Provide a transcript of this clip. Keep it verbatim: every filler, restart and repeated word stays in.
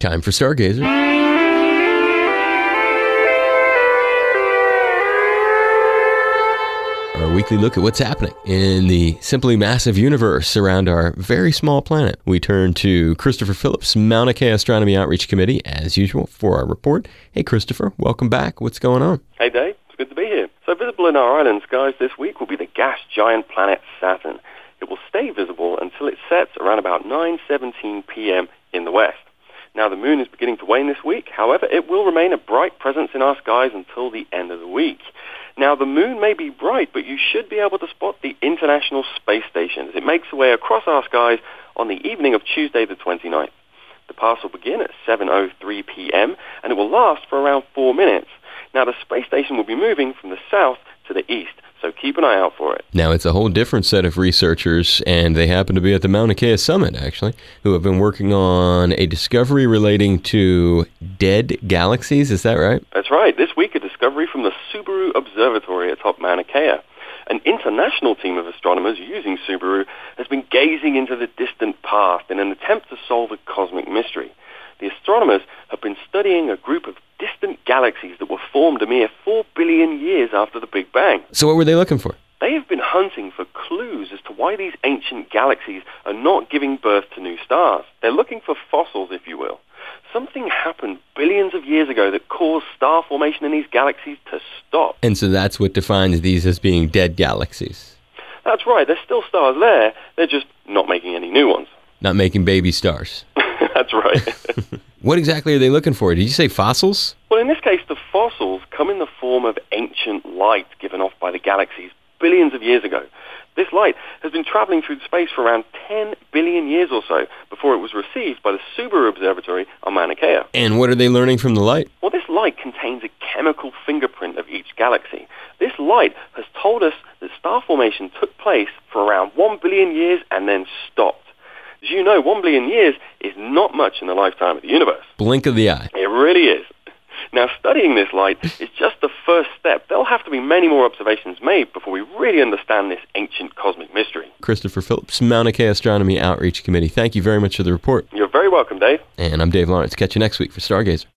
Time for Stargazer. Our weekly look at what's happening in the simply massive universe around our very small planet. We turn to Christopher Phillips, Mauna Kea Astronomy Outreach Committee, as usual, for our report. Hey, Christopher, welcome back. What's going on? Hey, Dave. It's good to be here. So visible in our island skies this week will be the gas giant planet Saturn. It will stay visible until it sets around about nine seventeen p.m. in the west. Now, the moon is beginning to wane this week. However, it will remain a bright presence in our skies until the end of the week. Now, the moon may be bright, but you should be able to spot the International Space Station as it makes its way across our skies on the evening of Tuesday the twenty-ninth. The pass will begin at seven oh three p.m. and it will last for around four minutes. Now, the space station will be moving from the south to the east, so keep an eye out for it. Now, it's a whole different set of researchers, and they happen to be at the Mauna Kea Summit, actually, who have been working on a discovery relating to dead galaxies. Is that right? That's right. This week, a discovery from the Subaru Observatory atop Mauna Kea. An international team of astronomers using Subaru has been gazing into the distant past in an attempt to solve a cosmic mystery. The astronomers have been studying a group of distant galaxies that were formed a mere four billion years after the Big Bang. So what were they looking for? They have been hunting for clues as to why these ancient galaxies are not giving birth to new stars. They're looking for fossils, if you will. Something happened billions of years ago that caused star formation in these galaxies to stop. And so that's what defines these as being dead galaxies. That's right. There's still stars there. They're just not making any new ones. Not making baby stars. That's right. What exactly are they looking for? Did you say fossils? Well, in this case, the fossils come in the form of ancient light given off by the galaxies billions of years ago. This light has been traveling through space for around ten billion years or so before it was received by the Subaru Observatory on Mauna Kea. And what are they learning from the light? Well, this light contains a chemical fingerprint of each galaxy. This light has told us that star formation took place for around one billion years and then stopped. As you know, one billion years is not much in the lifetime of the universe. Blink of the eye. It really is. Now, studying this light is just the first step. There'll have to be many more observations made before we really understand this ancient cosmic mystery. Christopher Phillips, Mauna Kea Astronomy Outreach Committee. Thank you very much for the report. You're very welcome, Dave. And I'm Dave Lawrence. Catch you next week for Stargazer.